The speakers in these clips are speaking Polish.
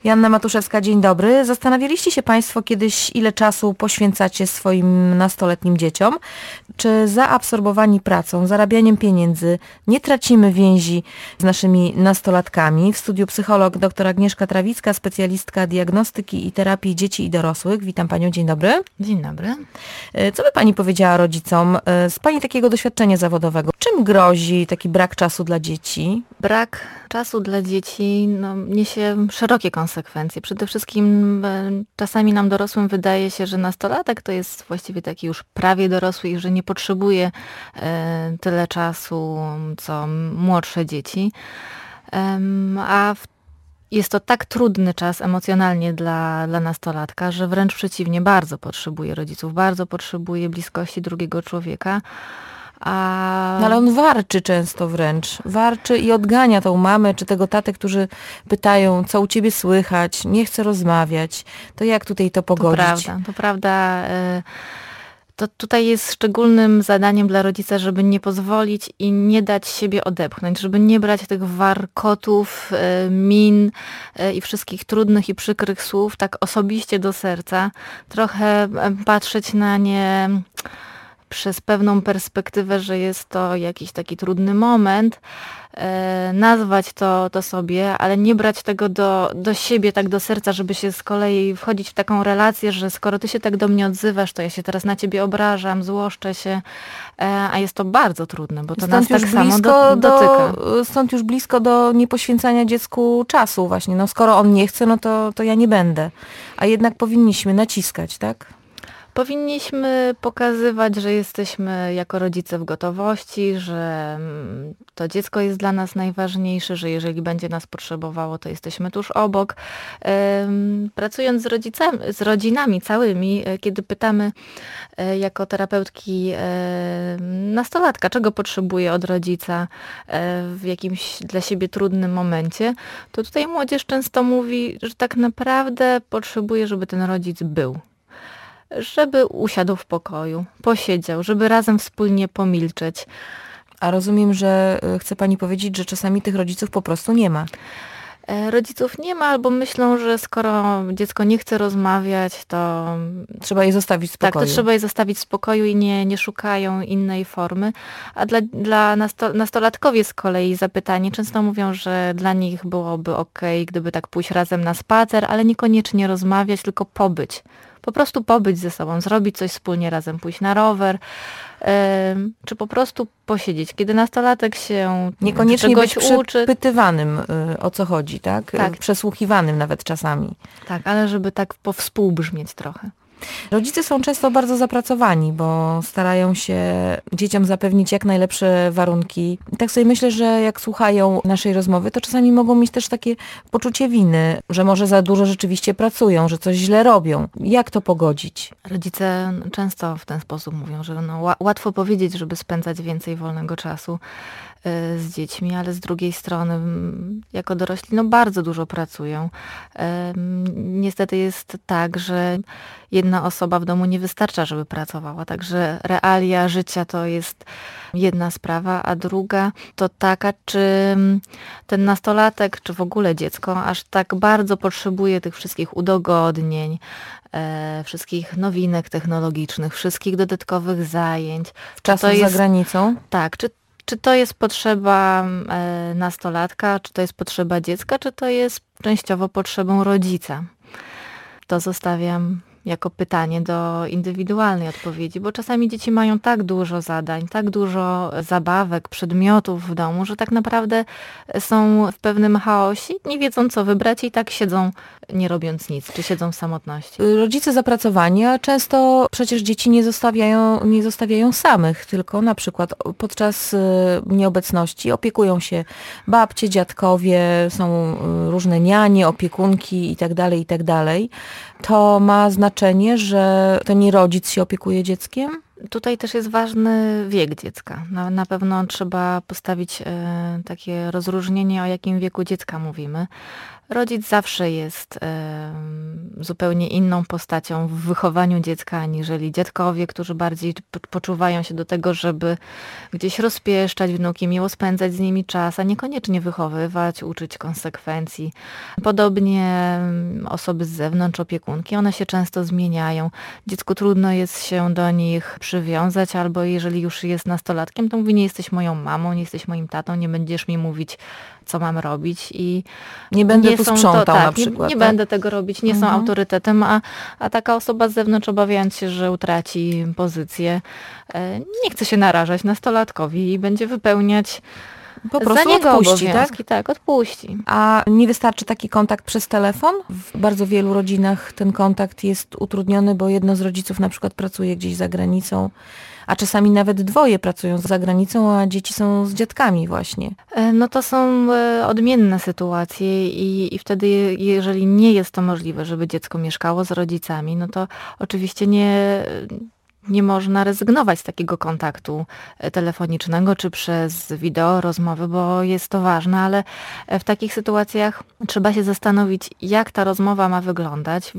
Joanna Matuszewska, dzień dobry. Zastanawialiście się Państwo kiedyś, ile czasu poświęcacie swoim nastoletnim dzieciom? Czy zaabsorbowani pracą, zarabianiem pieniędzy nie tracimy więzi z naszymi nastolatkami? W studiu psycholog dr Agnieszka Trawicka, specjalistka diagnostyki i terapii dzieci i dorosłych. Witam Panią, dzień dobry. Dzień dobry. Co by Pani powiedziała rodzicom z Pani takiego doświadczenia zawodowego? Czym grozi taki brak czasu dla dzieci? Brak czasu dla dzieci niesie szerokie konsekwencje. Przede wszystkim czasami nam dorosłym wydaje się, że nastolatek to jest właściwie taki już prawie dorosły i że nie potrzebuje tyle czasu, co młodsze dzieci. Jest to tak trudny czas emocjonalnie dla nastolatka, że wręcz przeciwnie, bardzo potrzebuje rodziców, bardzo potrzebuje bliskości drugiego człowieka. No ale on warczy często wręcz. Warczy i odgania tą mamę czy tego tatę, którzy pytają, co u ciebie słychać, nie chce rozmawiać. To jak tutaj to pogodzić? To prawda. To tutaj jest szczególnym zadaniem dla rodzica, żeby nie pozwolić i nie dać siebie odepchnąć, żeby nie brać tych warkotów, min i wszystkich trudnych i przykrych słów tak osobiście do serca. Trochę patrzeć na nie przez pewną perspektywę, że jest to jakiś taki trudny moment, nazwać to sobie, ale nie brać tego do siebie, tak do serca, żeby się z kolei wchodzić w taką relację, że skoro ty się tak do mnie odzywasz, to ja się teraz na ciebie obrażam, złoszczę się, a jest to bardzo trudne, bo to nas tak samo dotyka. Stąd już blisko do niepoświęcania dziecku czasu właśnie. No skoro on nie chce, no to ja nie będę. A jednak powinniśmy naciskać, tak? Powinniśmy pokazywać, że jesteśmy jako rodzice w gotowości, że to dziecko jest dla nas najważniejsze, że jeżeli będzie nas potrzebowało, to jesteśmy tuż obok. Pracując z rodzinami całymi, kiedy pytamy jako terapeutki nastolatka, czego potrzebuje od rodzica w jakimś dla siebie trudnym momencie, to tutaj młodzież często mówi, że tak naprawdę potrzebuje, żeby ten rodzic był. Żeby usiadł w pokoju, posiedział, żeby razem wspólnie pomilczeć. A rozumiem, że chce Pani powiedzieć, że czasami tych rodziców po prostu nie ma. Rodziców nie ma, albo myślą, że skoro dziecko nie chce rozmawiać, to trzeba je zostawić w spokoju. Tak, to trzeba je zostawić w spokoju i nie szukają innej formy. A dla nastolatkowie z kolei zapytani często mówią, że dla nich byłoby okej, gdyby tak pójść razem na spacer, ale niekoniecznie rozmawiać, tylko pobyć. Po prostu pobyć ze sobą, zrobić coś wspólnie razem, pójść na rower, czy po prostu posiedzieć. Kiedy nastolatek się niekoniecznie czegoś być uczy, przepytywanym, o co chodzi, tak? Przesłuchiwanym nawet czasami. Tak, ale żeby tak powspółbrzmieć trochę. Rodzice są często bardzo zapracowani, bo starają się dzieciom zapewnić jak najlepsze warunki. I tak sobie myślę, że jak słuchają naszej rozmowy, to czasami mogą mieć też takie poczucie winy, że może za dużo rzeczywiście pracują, że coś źle robią. Jak to pogodzić? Rodzice często w ten sposób mówią, że łatwo powiedzieć, żeby spędzać więcej wolnego czasu z dziećmi, ale z drugiej strony jako dorośli bardzo dużo pracują. Niestety jest tak, że jedna osoba w domu nie wystarcza, żeby pracowała, także realia życia to jest jedna sprawa, a druga to taka, czy ten nastolatek, czy w ogóle dziecko aż tak bardzo potrzebuje tych wszystkich udogodnień, wszystkich nowinek technologicznych, wszystkich dodatkowych zajęć. Czasu za granicą? Tak, czy to jest potrzeba nastolatka, czy to jest potrzeba dziecka, czy to jest częściowo potrzebą rodzica? To zostawiam jako pytanie do indywidualnej odpowiedzi, bo czasami dzieci mają tak dużo zadań, tak dużo zabawek, przedmiotów w domu, że tak naprawdę są w pewnym chaosie, nie wiedzą co wybrać i tak siedzą nie robiąc nic, czy siedzą w samotności. Rodzice zapracowani, a często przecież dzieci nie zostawiają samych, tylko na przykład podczas nieobecności opiekują się babcie, dziadkowie, są różne nianie, opiekunki itd., itd. To ma znaczenie, że to nie rodzic się opiekuje dzieckiem? Tutaj też jest ważny wiek dziecka. Na pewno trzeba postawić takie rozróżnienie, o jakim wieku dziecka mówimy. Rodzic zawsze jest zupełnie inną postacią w wychowaniu dziecka, aniżeli dziadkowie, którzy bardziej poczuwają się do tego, żeby gdzieś rozpieszczać wnuki, miło spędzać z nimi czas, a niekoniecznie wychowywać, uczyć konsekwencji. Podobnie osoby z zewnątrz, opiekunki, one się często zmieniają. Dziecku trudno jest się do nich przywiązać, albo jeżeli już jest nastolatkiem, to mówi, nie jesteś moją mamą, nie jesteś moim tatą, nie będziesz mi mówić, co mam robić i nie będę tu sprzątał na przykład. Nie będę tego robić, nie są autorytetem, a taka osoba z zewnątrz, obawiając się, że utraci pozycję, nie chce się narażać nastolatkowi i będzie wypełniać po prostu za niego odpuści, obowiązki. Tak, odpuści. A nie wystarczy taki kontakt przez telefon? W bardzo wielu rodzinach ten kontakt jest utrudniony, bo jedno z rodziców na przykład pracuje gdzieś za granicą, a czasami nawet dwoje pracują za granicą, a dzieci są z dziadkami właśnie. No to są odmienne sytuacje i wtedy, jeżeli nie jest to możliwe, żeby dziecko mieszkało z rodzicami, no to oczywiście nie można rezygnować z takiego kontaktu telefonicznego czy przez wideo rozmowy, bo jest to ważne, ale w takich sytuacjach trzeba się zastanowić, jak ta rozmowa ma wyglądać,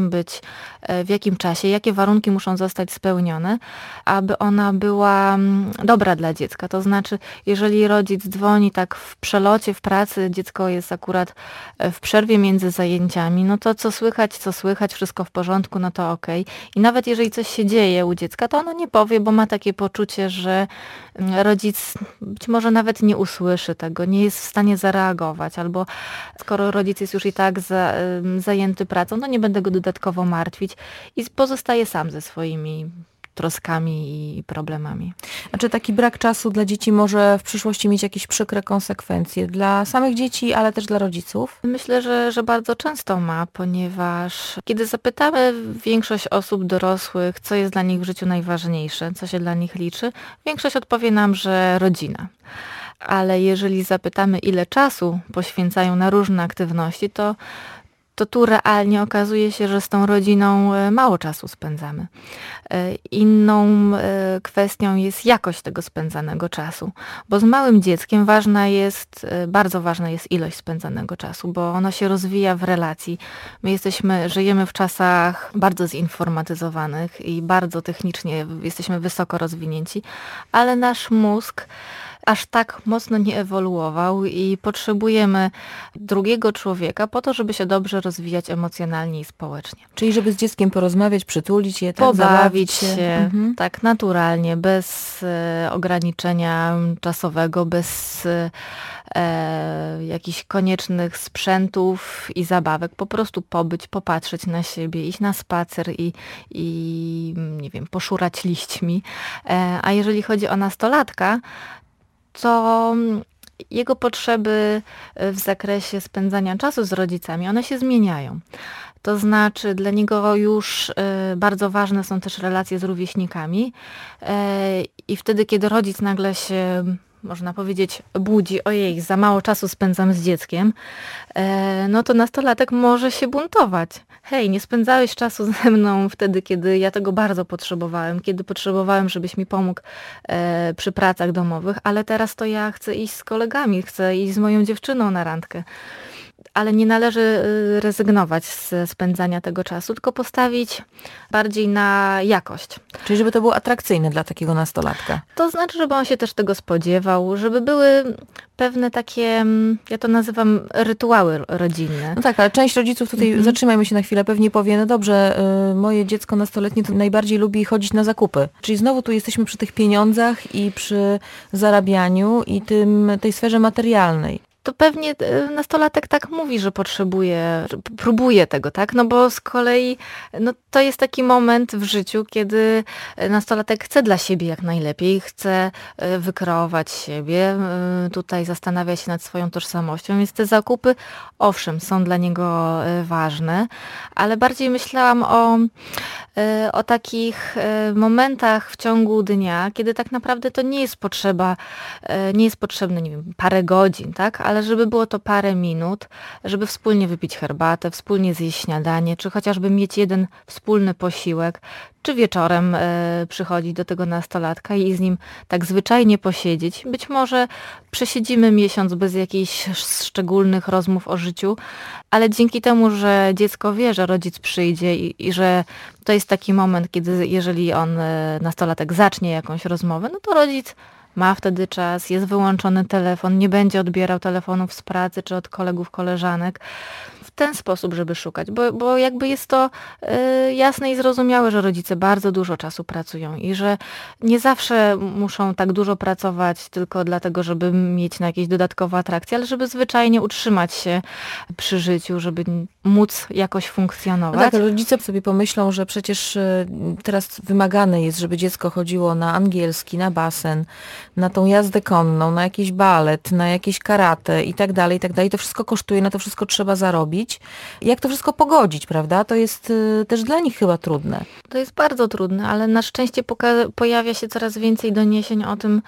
w jakim czasie, jakie warunki muszą zostać spełnione, aby ona była dobra dla dziecka. To znaczy, jeżeli rodzic dzwoni tak w przelocie, w pracy, dziecko jest akurat w przerwie między zajęciami, no to co słychać, wszystko w porządku, no to okej. I nawet jeżeli coś się dzieje u dziecka, to ono nie powie, bo ma takie poczucie, że rodzic być może nawet nie usłyszy tego, nie jest w stanie zareagować, albo skoro rodzic jest już i tak zajęty pracą, no nie będę go dodatkowo martwić i pozostaje sam ze swoimi troskami i problemami. A czy taki brak czasu dla dzieci może w przyszłości mieć jakieś przykre konsekwencje dla samych dzieci, ale też dla rodziców? Myślę, że bardzo często ma, ponieważ kiedy zapytamy większość osób dorosłych, co jest dla nich w życiu najważniejsze, co się dla nich liczy, większość odpowie nam, że rodzina. Ale jeżeli zapytamy, ile czasu poświęcają na różne aktywności, to tu realnie okazuje się, że z tą rodziną mało czasu spędzamy. Inną kwestią jest jakość tego spędzanego czasu, bo z małym dzieckiem bardzo ważna jest ilość spędzanego czasu, bo ono się rozwija w relacji. My żyjemy w czasach bardzo zinformatyzowanych i bardzo technicznie jesteśmy wysoko rozwinięci, ale nasz mózg aż tak mocno nie ewoluował i potrzebujemy drugiego człowieka po to, żeby się dobrze rozwijać emocjonalnie i społecznie. Czyli żeby z dzieckiem porozmawiać, przytulić je, tak, pobawić się tak naturalnie, bez ograniczenia czasowego, bez jakichś koniecznych sprzętów i zabawek. Po prostu pobyć, popatrzeć na siebie, iść na spacer i nie wiem, poszurać liśćmi. A jeżeli chodzi o nastolatka, to jego potrzeby w zakresie spędzania czasu z rodzicami, one się zmieniają. To znaczy dla niego już bardzo ważne są też relacje z rówieśnikami i wtedy, kiedy rodzic nagle się, można powiedzieć, budzi, ojej, za mało czasu spędzam z dzieckiem, no to nastolatek może się buntować. Hej, nie spędzałeś czasu ze mną wtedy, kiedy ja tego bardzo potrzebowałem, kiedy potrzebowałem, żebyś mi pomógł przy pracach domowych, ale teraz to ja chcę iść z kolegami, chcę iść z moją dziewczyną na randkę. Ale nie należy rezygnować z spędzania tego czasu, tylko postawić bardziej na jakość. Czyli żeby to było atrakcyjne dla takiego nastolatka. To znaczy, żeby on się też tego spodziewał, żeby były pewne takie, ja to nazywam rytuały rodzinne. No tak, ale część rodziców tutaj, zatrzymajmy się na chwilę, pewnie powie, no dobrze, moje dziecko nastoletnie to najbardziej lubi chodzić na zakupy. Czyli znowu tu jesteśmy przy tych pieniądzach i przy zarabianiu i tej sferze materialnej. To pewnie nastolatek tak mówi, że próbuje tego, tak? No bo z kolei to jest taki moment w życiu, kiedy nastolatek chce dla siebie jak najlepiej, chce wykreować siebie, tutaj zastanawia się nad swoją tożsamością, więc te zakupy, owszem, są dla niego ważne, ale bardziej myślałam o takich momentach w ciągu dnia, kiedy tak naprawdę to nie jest potrzebne, nie wiem, parę godzin, tak? Ale żeby było to parę minut, żeby wspólnie wypić herbatę, wspólnie zjeść śniadanie, czy chociażby mieć jeden wspólny posiłek, czy wieczorem przychodzić do tego nastolatka i z nim tak zwyczajnie posiedzieć. Być może przesiedzimy miesiąc bez jakichś szczególnych rozmów o życiu, ale dzięki temu, że dziecko wie, że rodzic przyjdzie i że to jest taki moment, kiedy jeżeli nastolatek zacznie jakąś rozmowę, no to rodzic ma wtedy czas, jest wyłączony telefon, nie będzie odbierał telefonów z pracy czy od kolegów, koleżanek. W ten sposób, żeby szukać, bo jakby jest to jasne i zrozumiałe, że rodzice bardzo dużo czasu pracują i że nie zawsze muszą tak dużo pracować tylko dlatego, żeby mieć na jakieś dodatkowe atrakcje, ale żeby zwyczajnie utrzymać się przy życiu, żeby móc jakoś funkcjonować. No tak, rodzice sobie pomyślą, że przecież teraz wymagane jest, żeby dziecko chodziło na angielski, na basen, na tą jazdę konną, na jakiś balet, na jakieś karate i tak dalej, i tak dalej. To wszystko kosztuje, na to wszystko trzeba zarobić. Jak to wszystko pogodzić, prawda? To jest też dla nich chyba trudne. To jest bardzo trudne, ale na szczęście pojawia się coraz więcej doniesień o tym,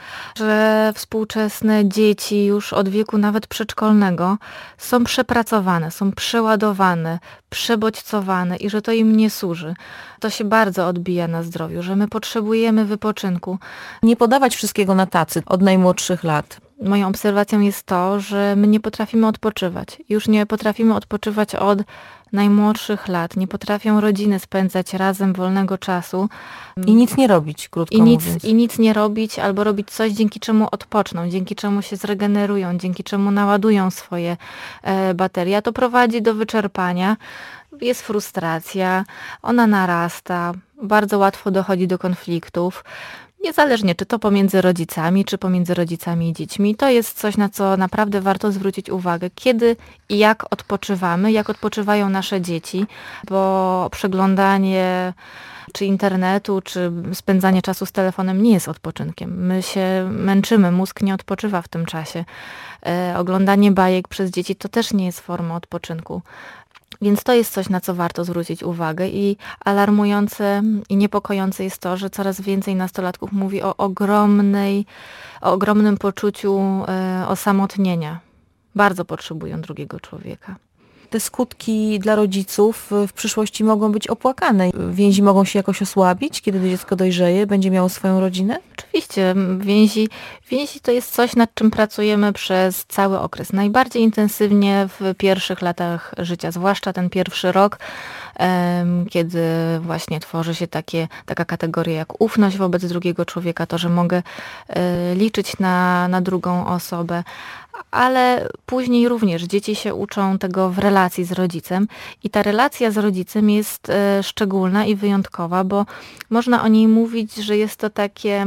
że współczesne dzieci już od wieku nawet przedszkolnego są przepracowane, są przeładowane, przebodźcowane i że to im nie służy. To się bardzo odbija na zdrowiu, że my potrzebujemy wypoczynku. Nie podawać wszystkiego na tacy od najmłodszych lat. Moją obserwacją jest to, że my nie potrafimy odpoczywać. Już nie potrafimy odpoczywać od najmłodszych lat. Nie potrafią rodziny spędzać razem wolnego czasu. I nic nie robić, krótko mówiąc. I nic nie robić, albo robić coś, dzięki czemu odpoczną, dzięki czemu się zregenerują, dzięki czemu naładują swoje baterie. A to prowadzi do wyczerpania. Jest frustracja, ona narasta, bardzo łatwo dochodzi do konfliktów. Niezależnie czy to pomiędzy rodzicami, czy pomiędzy rodzicami i dziećmi, to jest coś, na co naprawdę warto zwrócić uwagę, kiedy i jak odpoczywamy, jak odpoczywają nasze dzieci, bo przeglądanie czy internetu, czy spędzanie czasu z telefonem nie jest odpoczynkiem. My się męczymy, mózg nie odpoczywa w tym czasie. Oglądanie bajek przez dzieci to też nie jest forma odpoczynku. Więc to jest coś, na co warto zwrócić uwagę i alarmujące i niepokojące jest to, że coraz więcej nastolatków mówi o ogromnym poczuciu osamotnienia. Bardzo potrzebują drugiego człowieka. Te skutki dla rodziców w przyszłości mogą być opłakane. Więzi mogą się jakoś osłabić, kiedy dziecko dojrzeje, będzie miało swoją rodzinę? Oczywiście, więzi to jest coś, nad czym pracujemy przez cały okres. Najbardziej intensywnie w pierwszych latach życia, zwłaszcza ten pierwszy rok, kiedy właśnie tworzy się taka kategoria jak ufność wobec drugiego człowieka, to, że mogę liczyć na drugą osobę. Ale później również dzieci się uczą tego w relacji z rodzicem i ta relacja z rodzicem jest szczególna i wyjątkowa, bo można o niej mówić, że jest to takie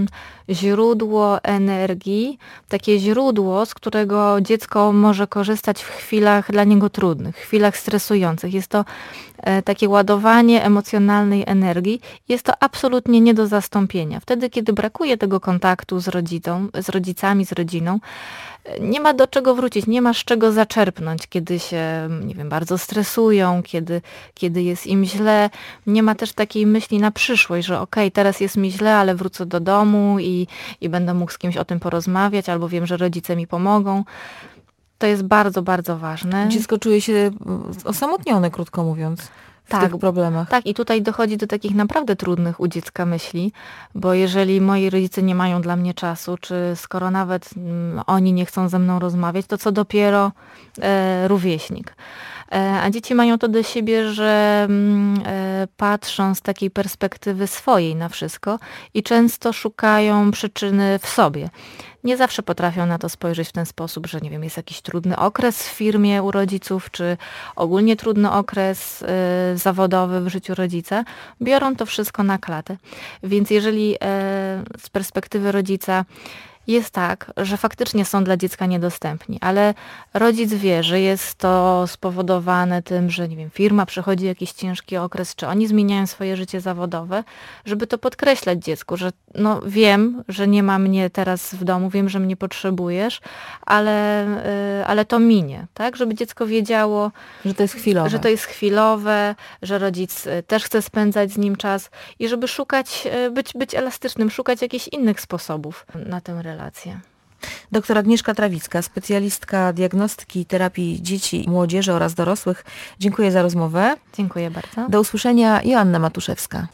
źródło energii, takie źródło, z którego dziecko może korzystać w chwilach dla niego trudnych, chwilach stresujących. Jest to takie ładowanie emocjonalnej energii. Jest to absolutnie nie do zastąpienia. Wtedy, kiedy brakuje tego kontaktu z rodzicami, z rodziną, nie ma do czego wrócić, nie ma z czego zaczerpnąć, kiedy się, nie wiem, bardzo stresują, kiedy jest im źle. Nie ma też takiej myśli na przyszłość, że okej, teraz jest mi źle, ale wrócę do domu i będę mógł z kimś o tym porozmawiać, albo wiem, że rodzice mi pomogą. To jest bardzo, bardzo ważne. Dziecko czuje się osamotnione, krótko mówiąc, w tych problemach. Tak, i tutaj dochodzi do takich naprawdę trudnych u dziecka myśli, bo jeżeli moi rodzice nie mają dla mnie czasu, czy skoro nawet oni nie chcą ze mną rozmawiać, to co dopiero rówieśnik. A dzieci mają to do siebie, że patrzą z takiej perspektywy swojej na wszystko i często szukają przyczyny w sobie. Nie zawsze potrafią na to spojrzeć w ten sposób, że nie wiem, jest jakiś trudny okres w firmie u rodziców, czy ogólnie trudny okres zawodowy w życiu rodzica. Biorą to wszystko na klatę. Więc jeżeli z perspektywy rodzica jest tak, że faktycznie są dla dziecka niedostępni, ale rodzic wie, że jest to spowodowane tym, że nie wiem, firma przechodzi jakiś ciężki okres, czy oni zmieniają swoje życie zawodowe, żeby to podkreślać dziecku, że no wiem, że nie ma mnie teraz w domu, wiem, że mnie potrzebujesz, ale to minie, tak? Żeby dziecko wiedziało, że to jest chwilowe, że rodzic też chce spędzać z nim czas i żeby szukać, być elastycznym, szukać jakichś innych sposobów na tę relację. Doktor Agnieszka Trawicka, specjalistka diagnostyki i terapii dzieci, młodzieży oraz dorosłych. Dziękuję za rozmowę. Dziękuję bardzo. Do usłyszenia. Joanna Matuszewska.